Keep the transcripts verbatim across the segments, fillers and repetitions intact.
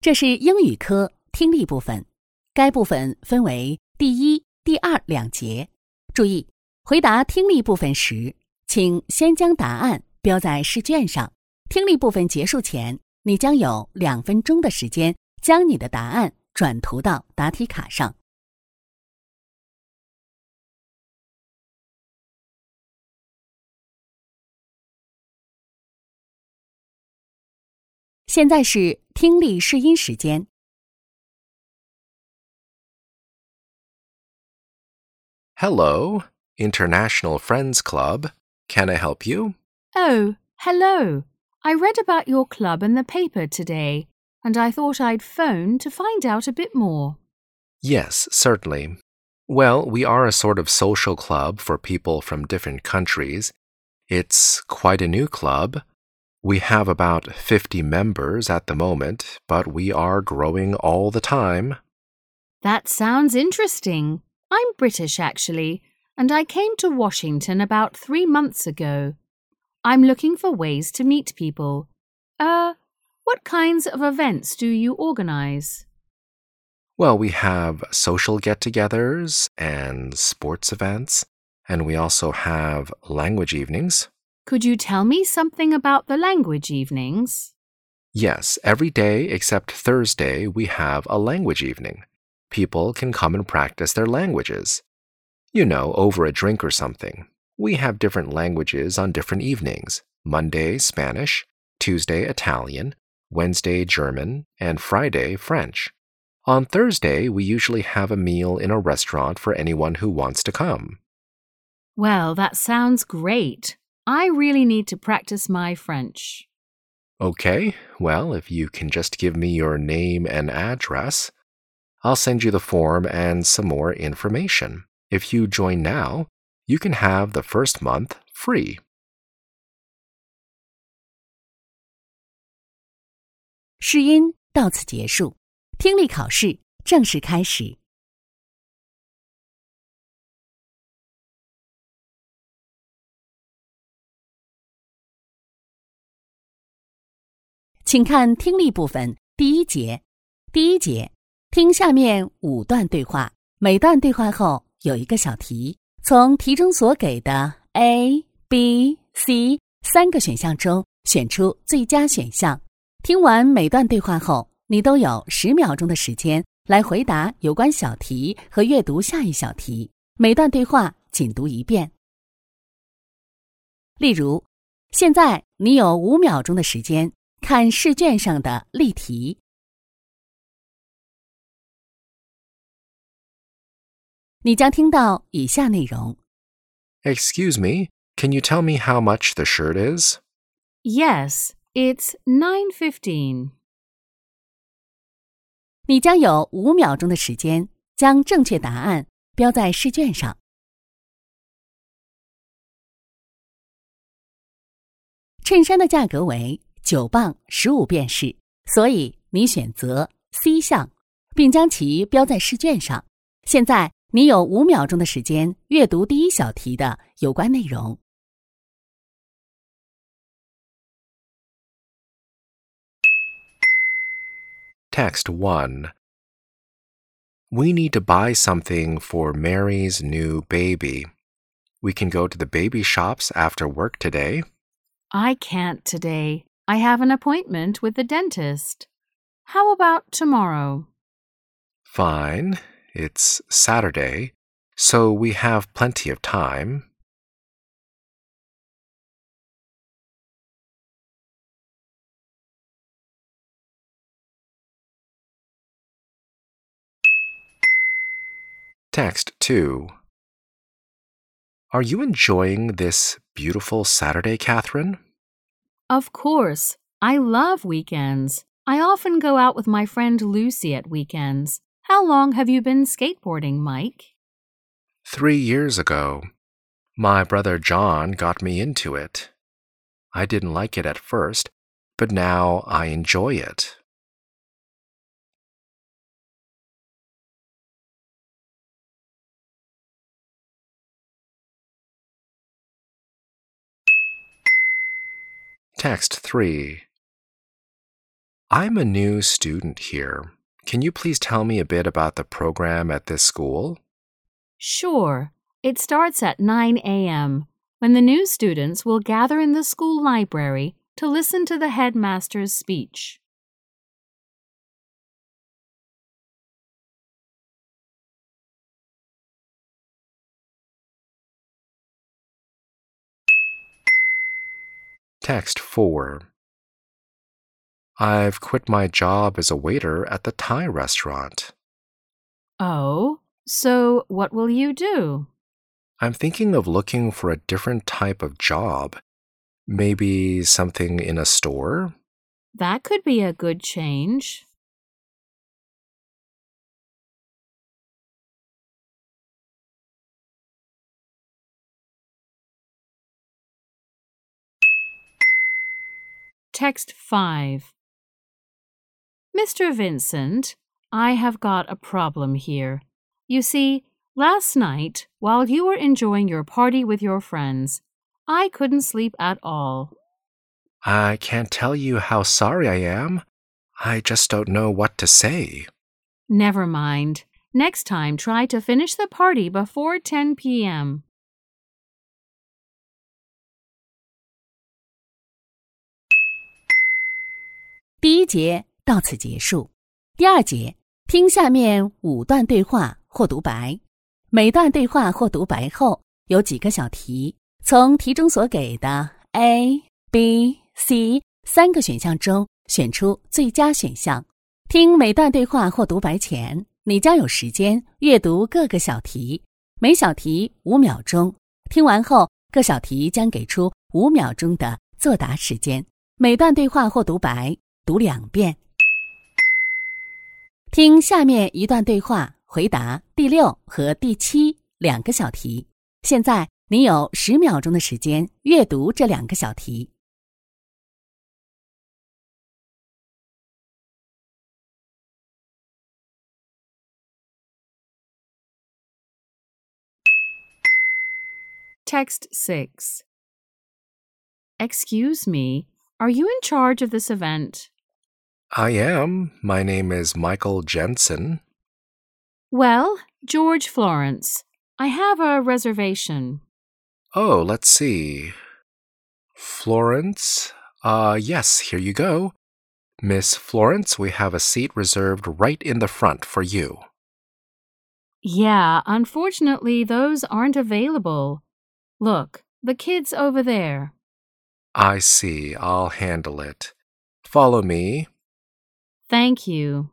这是英语科听力部分，该部分分为第一、第二两节。注意，回答听力部分时，请先将答案标在试卷上。听力部分结束前，你将有两分钟的时间将你的答案转涂到答题卡上。现在是听力试音时间。 Hello, International Friends Club. Can I help you? Oh, hello. I read about your club in the paper today, and I thought I'd phone to find out a bit more. Yes, certainly. Well, we are a sort of social club for people from different countries. It's quite a new club. We have about fifty members at the moment, but we are growing all the time. That sounds interesting. I'm British, actually, and I came to Washington about three months ago. I'm looking for ways to meet people. Uh, what kinds of events do you organize? Well, we have social get-togethers and sports events, and we also have language evenings. Could you tell me something about the language evenings? Yes, every day except Thursday we have a language evening. People can come and practice their languages. You know, over a drink or something. We have different languages on different evenings. Monday, Spanish, Tuesday, Italian, Wednesday, German, and Friday, French. On Thursday, we usually have a meal in a restaurant for anyone who wants to come. Well, that sounds great. I really need to practice my French. Okay, well, if you can just give me your name and address, I'll send you the form and some more information. If you join now, you can have the first month free. 试音到此结束，听力考试正式开始。请看听力部分第一节。第一节，听下面五段对话，每段对话后有一个小题，从题中所给的 A、B、C 三个选项中选出最佳选项。听完每段对话后，你都有十秒钟的时间来回答有关小题和阅读下一小题。每段对话仅读一遍。例如，现在你有五秒钟的时间看试卷上的例题。你将听到以下内容。 Excuse me, can you tell me how much the shirt is? Yes, it's nine fifteen. 你将有五秒钟的时间将正确答案标在试卷上。衬衫的价格为九磅十五便士，所以你选择 C 项，并将其标在试卷上。现在你有五秒钟的时间阅读第一小题的有关内容。 Text one. We need to buy something for Mary's new baby. We can go to the baby shops after work today. I can't today. I have an appointment with the dentist. How about tomorrow? Fine. It's Saturday, so we have plenty of time. Text two. Are you enjoying this beautiful Saturday, Catherine? Of course. I love weekends. I often go out with my friend Lucy at weekends. How long have you been skateboarding, Mike? Three years ago. My brother John got me into it. I didn't like it at first, but now I enjoy it. Text three. I'm a new student here. Can you please tell me a bit about the program at this school? Sure. It starts at nine a.m. when the new students will gather in the school library to listen to the headmaster's speech. Text four. I've quit my job as a waiter at the Thai restaurant. Oh, so what will you do? I'm thinking of looking for a different type of job. Maybe something in a store? That could be a good change. Text five. Mister Vincent, I have got a problem here. You see, last night, while you were enjoying your party with your friends, I couldn't sleep at all. I can't tell you how sorry I am. I just don't know what to say. Never mind. Next time, try to finish the party before ten p.m. 第一节到此结束。第二节，听下面五段对话或独白。每段对话或独白后有几个小题，从题中所给的 A、B、C 三个选项中选出最佳选项。听每段对话或独白前，你将有时间阅读各个小题，每小题五秒钟。听完后，各小题将给出五秒钟的作答时间。每段对话或独白读两遍。听下面一段对话，回答第六和第七两个小题。现在你有十秒钟的时间阅读这两个小题。 Text six. Excuse me, are you in charge of this event? I am. My name is Michael Jensen. Well, George Florence, I have a reservation. Oh, let's see. Florence? Uh, yes, here you go. Miss Florence, we have a seat reserved right in the front for you. Yeah, unfortunately, those aren't available. Look, the kid's over there. I see. I'll handle it. Follow me. Thank you.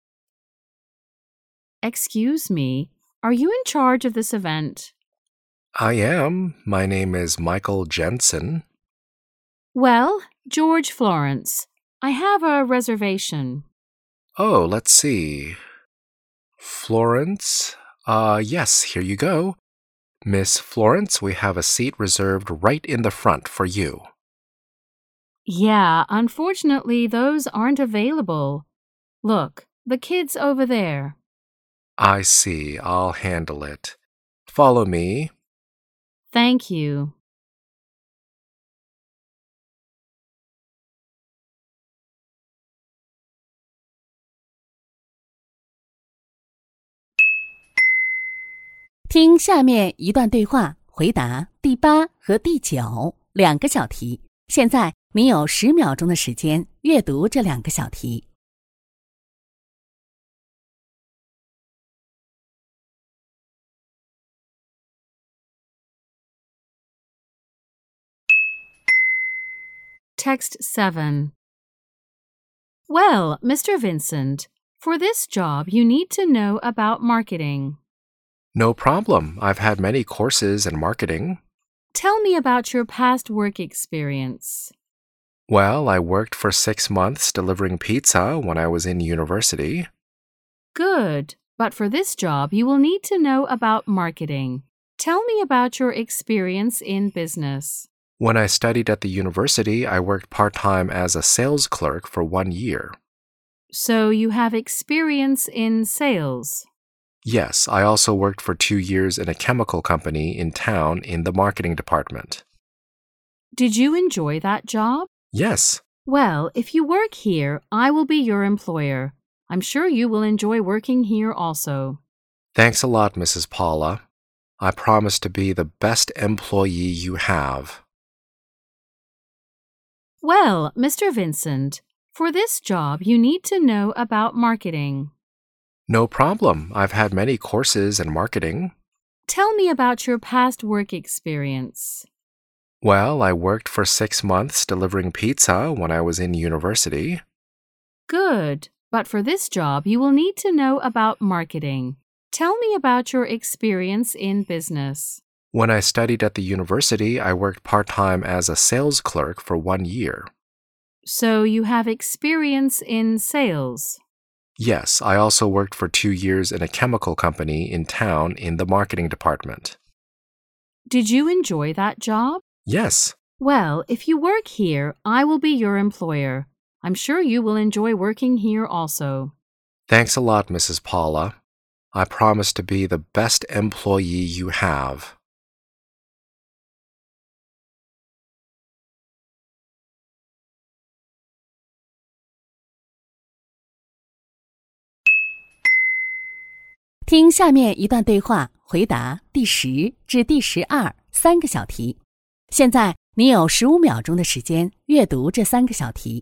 Excuse me, are you in charge of this event? I am. My name is Michael Jensen. Well, George Florence, I have a reservation. Oh, let's see. Florence? Uh, yes, here you go. Miss Florence, we have a seat reserved right in the front for you. Yeah, unfortunately, those aren't available. Look, the kid's over there. I see. I'll handle it. Follow me. Thank you. “听下面一段对话，回答第八和第九两个小题。现在你有十秒钟的时间阅读这两个小题。 Text seven. Well, Mister Vincent, for this job you need to know about marketing. No problem. I've had many courses in marketing. Tell me about your past work experience. Well, I worked for six months delivering pizza when I was in university. Good, but for this job you will need to know about marketing. Tell me about your experience in business. When I studied at the university, I worked part-time as a sales clerk for one year. So you have experience in sales? Yes, I also worked for two years in a chemical company in town in the marketing department. Did you enjoy that job? Yes, Well, if you work here, I will be your employer. I'm sure you will enjoy working here also. Thanks a lot, Missus Paula. I promise to be the best employee you have. Well, Mister Vincent, for this job, you need to know about marketing. No problem. I've had many courses in marketing. Tell me about your past work experience. Well, I worked for six months delivering pizza when I was in university. Good, but for this job, you will need to know about marketing. Tell me about your experience in business. When I studied at the university, I worked part-time as a sales clerk for one year. So you have experience in sales. Yes, I also worked for two years in a chemical company in town in the marketing department. Did you enjoy that job? Yes. Well, if you work here, I will be your employer. I'm sure you will enjoy working here also. Thanks a lot, Missus Paula. I promise to be the best employee you have. “听下面一段对话，回答第十至第十二三个小题。现在你有十五秒钟的时间阅读这三个小题。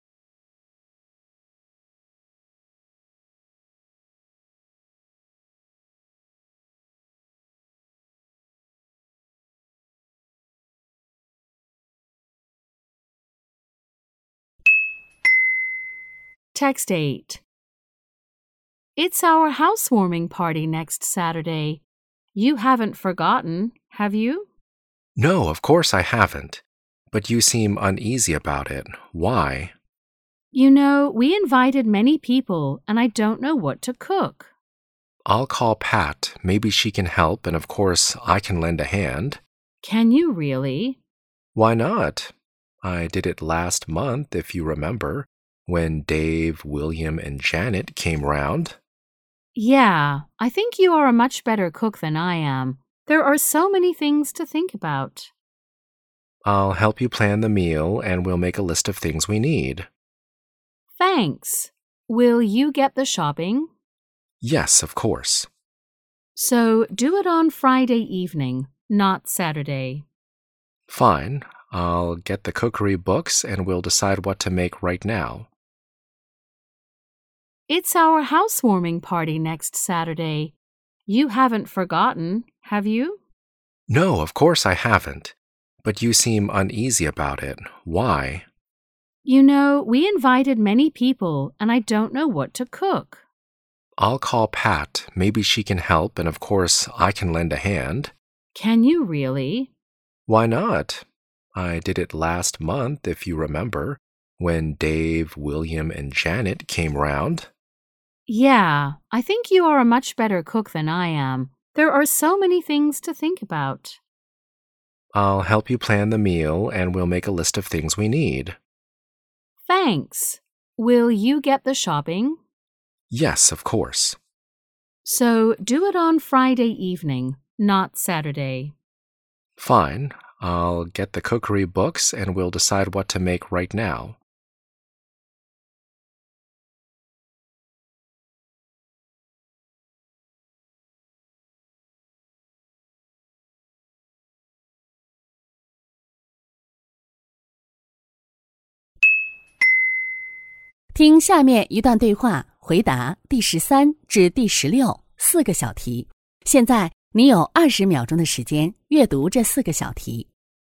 Text eight. It's our housewarming party next Saturday. You haven't forgotten, have you? No, of course I haven't. But you seem uneasy about it. Why? You know, we invited many people, and I don't know what to cook. I'll call Pat. Maybe she can help, and of course, I can lend a hand. Can you really? Why not? I did it last month, if you remember, when Dave, William, and Janet came round. Yeah, I think you are a much better cook than I am. There are so many things to think about. I'll help you plan the meal, and we'll make a list of things we need. Thanks. Will you get the shopping? Yes, of course. So do it on Friday evening, not Saturday. Fine. I'll get the cookery books, and we'll decide what to make right now. It's our housewarming party next Saturday. You haven't forgotten, have you? No, of course I haven't. But you seem uneasy about it. Why? You know, we invited many people, and I don't know what to cook. I'll call Pat. Maybe she can help, and of course, I can lend a hand. Can you really? Why not? I did it last month, if you remember, when Dave, William, and Janet came round. Yeah, I think you are a much better cook than I am. There are so many things to think about. I'll help you plan the meal, and we'll make a list of things we need. Thanks. Will you get the shopping? Yes, of course. So do it on Friday evening, not Saturday. Fine. I'll get the cookery books, and we'll decide what to make right now. “听下面一段对话，回答第十三至第十六四个小题。现在你有二十秒钟的时间阅读这四个小题。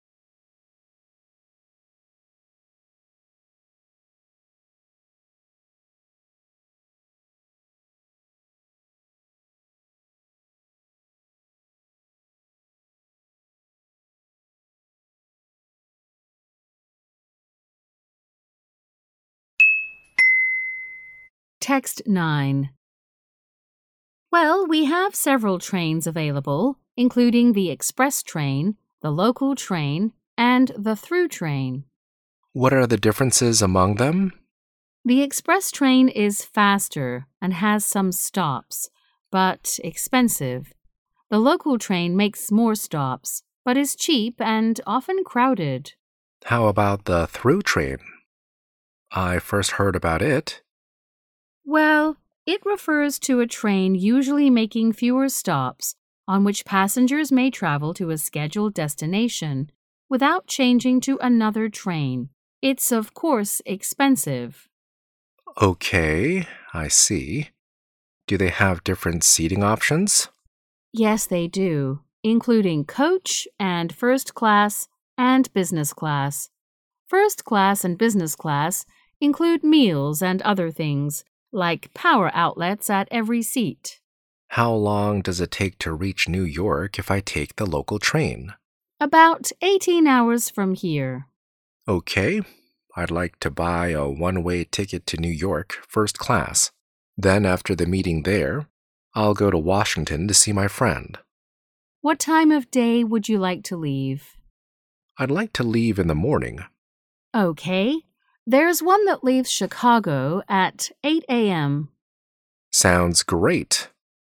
Text nine. Well, we have several trains available, including the express train, the local train, and the through train. What are the differences among them? The express train is faster and has some stops, but expensive. The local train makes more stops, but is cheap and often crowded. How about the through train? I first heard about it. Well, it refers to a train usually making fewer stops on which passengers may travel to a scheduled destination without changing to another train. It's, of course, expensive. Okay, I see. Do they have different seating options? Yes, they do, including coach and first class and business class. First class and business class include meals and other things, like power outlets at every seat. How long does it take to reach New York if I take the local train? About eighteen hours from here. Okay, I'd like to buy a one-way ticket to New York, first class. Then after the meeting there, I'll go to Washington to see my friend. What time of day would you like to leave? I'd like to leave in the morning. Okay. There's one that leaves Chicago at eight a.m. Sounds great.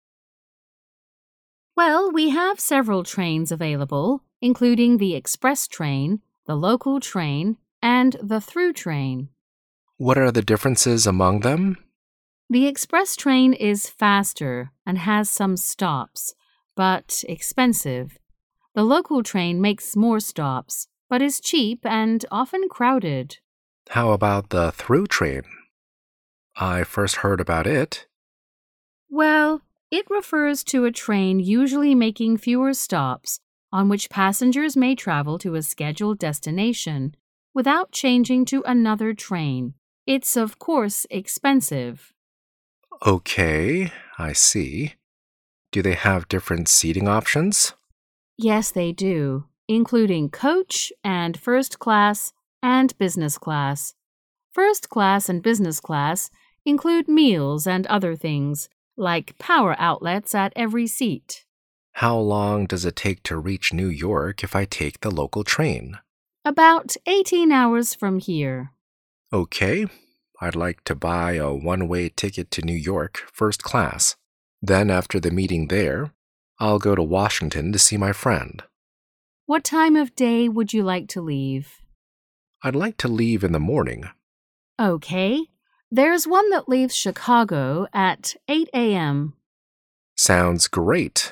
Well, we have several trains available, including the express train, the local train, and the through train. What are the differences among them? The express train is faster and has some stops, but expensive. The local train makes more stops, but is cheap and often crowded. How about the through train? I first heard about it. Well, it refers to a train usually making fewer stops on which passengers may travel to a scheduled destination without changing to another train. It's, of course, expensive. Okay, I see. Do they have different seating options? Yes, they do, including coach and first class and business class. First class and business class include meals and other things, like power outlets at every seat. How long does it take to reach New York if I take the local train? About eighteen hours from here. Okay, I'd like to buy a one-way ticket to New York, first class. Then after the meeting there, I'll go to Washington to see my friend. What time of day would you like to leave? I'd like to leave in the morning. Okay. There's one that leaves Chicago at eight a.m. Sounds great.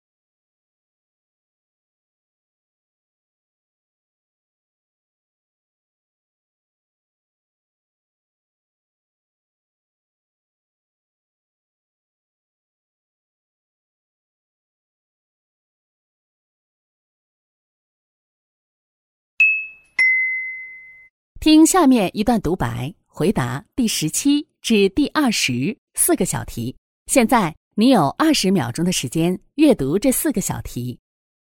“听下面一段独白，回答第十七至第二十四个小题。现在你有二十秒钟的时间阅读这四个小题。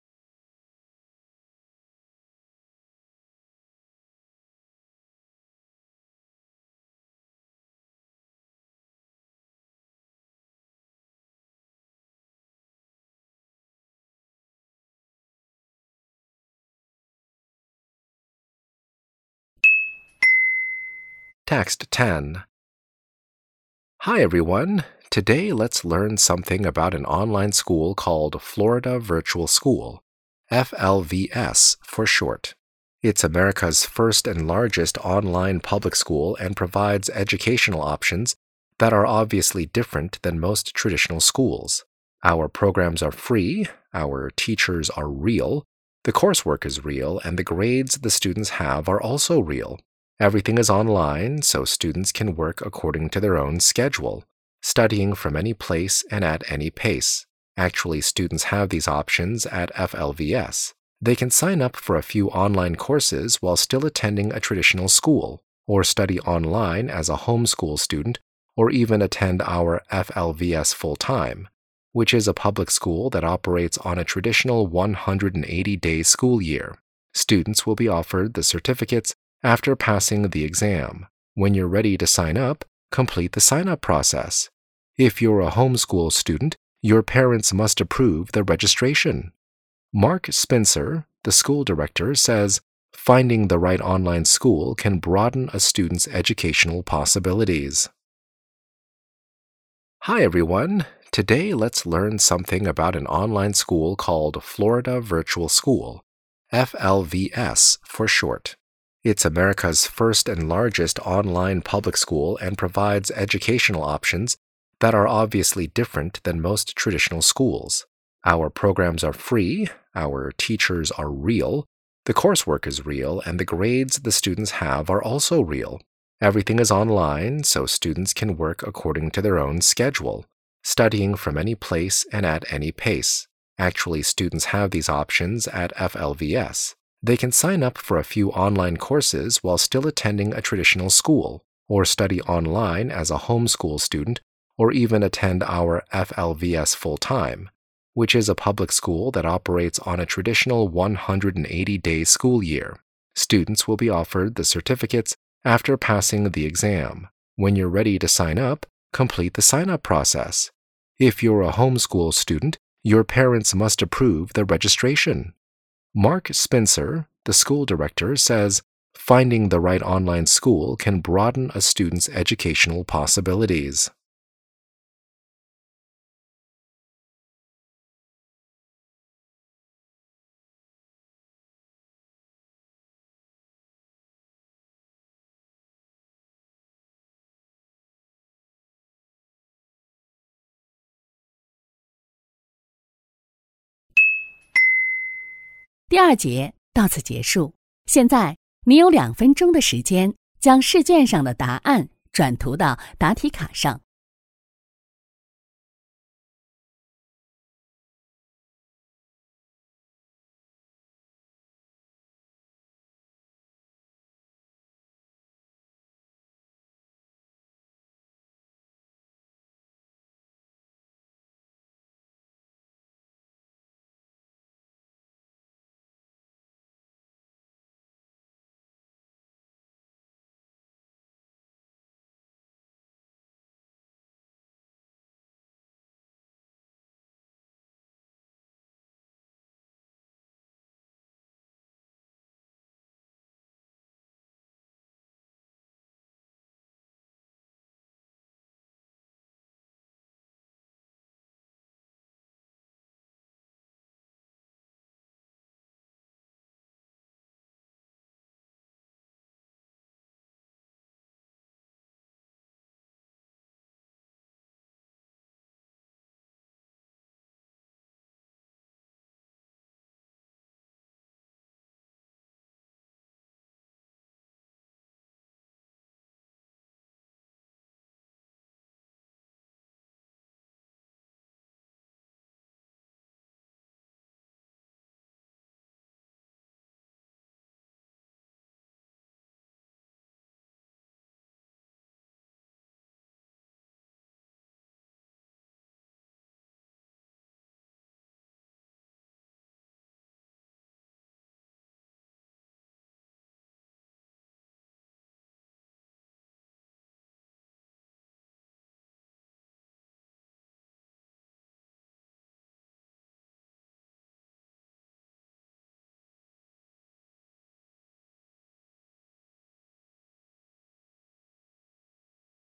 Text ten. Hi everyone. Today let's learn something about an online school called Florida Virtual School, F L V S for short. It's America's first and largest online public school and provides educational options that are obviously different than most traditional schools. Our programs are free, our teachers are real, the coursework is real, and the grades the students have are also real. Everything is online, so students can work according to their own schedule, studying from any place and at any pace. Actually, students have these options at F L V S. They can sign up for a few online courses while still attending a traditional school, or study online as a homeschool student, or even attend our F L V S full-time, which is a public school that operates on a traditional one hundred eighty day school year. Students will be offered the certificates after passing the exam. When you're ready to sign up, complete the sign-up process. If you're a homeschool student, your parents must approve the registration. Mark Spencer, the school director, says, finding the right online school can broaden a student's educational possibilities. Hi everyone. Today let's learn something about an online school called Florida Virtual School, F L V S for short. It's America's first and largest online public school and provides educational options that are obviously different than most traditional schools. Our programs are free, our teachers are real, the coursework is real, and the grades the students have are also real. Everything is online, so students can work according to their own schedule, studying from any place and at any pace. Actually, students have these options at F L V S. They can sign up for a few online courses while still attending a traditional school, or study online as a homeschool student, or even attend our F L V S full-time, which is a public school that operates on a traditional one hundred eighty day school year. Students will be offered the certificates after passing the exam. When you're ready to sign up, complete the sign-up process. If you're a homeschool student, your parents must approve the registration. Mark Spencer, the school director, says, "Finding the right online school can broaden a student's educational possibilities." 第二节到此结束。现在你有两分钟的时间，将试卷上的答案转涂到答题卡上。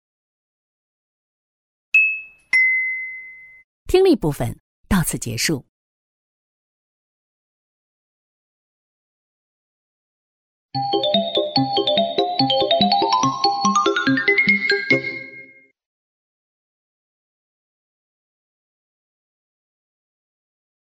听力部分到此结束。